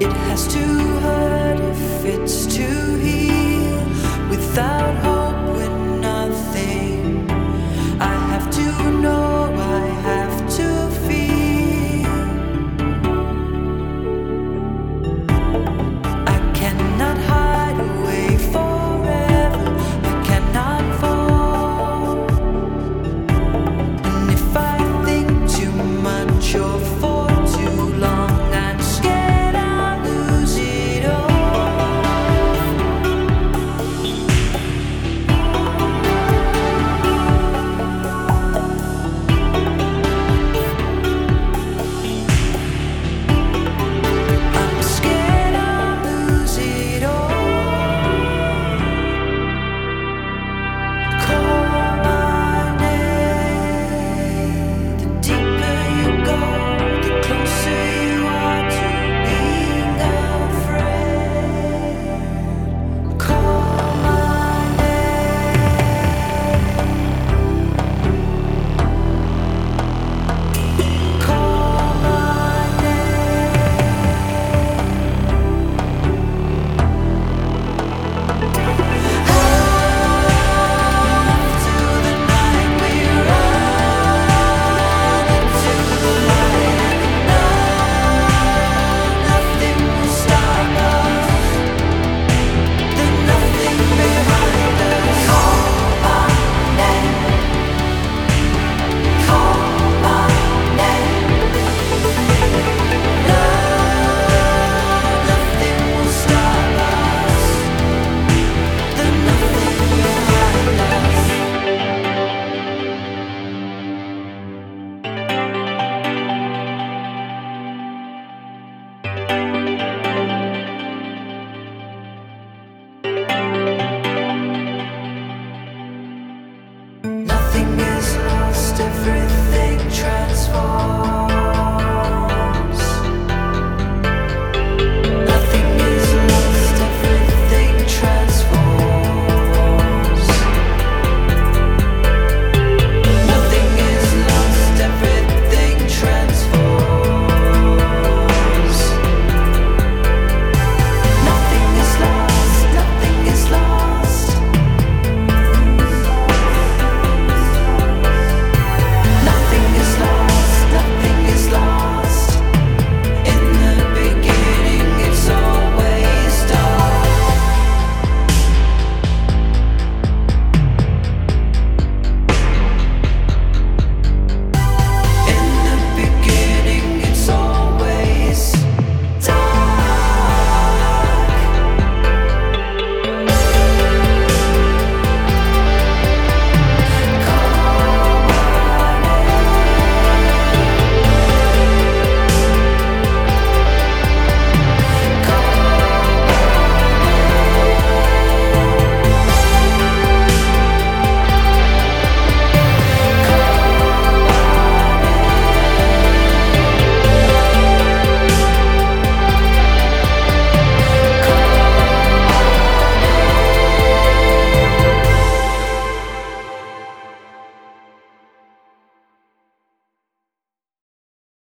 It has to hurt if it's to heal. Without hope, we're nothing. I have to know, I have to feel. I cannot hide away forever. I cannot fall. And if I think too much or for too long, I'm scared I'll lose it all. I'm scared I'll lose it all. Call my name. The deeper you go, the closer you are to being afraid. Call my name. Call my to the night we run into the light, and nothing will stop us. There's nothing behind us. Call my name. Call my name. Nothing will stop us. There's nothing behind us.